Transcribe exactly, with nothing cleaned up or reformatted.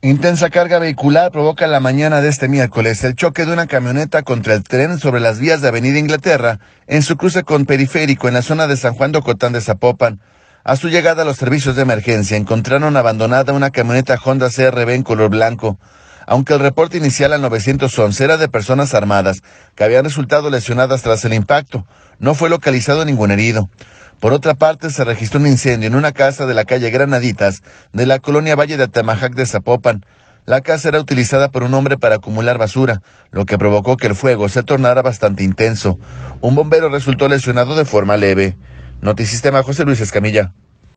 Intensa carga vehicular provoca la mañana de este miércoles el choque de una camioneta contra el tren sobre las vías de Avenida Inglaterra en su cruce con Periférico en la zona de San Juan de Ocotán de Zapopan. A su llegada, los servicios de emergencia encontraron abandonada una camioneta Honda C R V en color blanco. Aunque el reporte inicial al nueve once era de personas armadas que habían resultado lesionadas tras el impacto, no fue localizado ningún herido. Por otra parte, se registró un incendio en una casa de la calle Granaditas de la colonia Valle de Atemajac de Zapopan. La casa era utilizada por un hombre para acumular basura, lo que provocó que el fuego se tornara bastante intenso. Un bombero resultó lesionado de forma leve. Notisistema, José Luis Escamilla.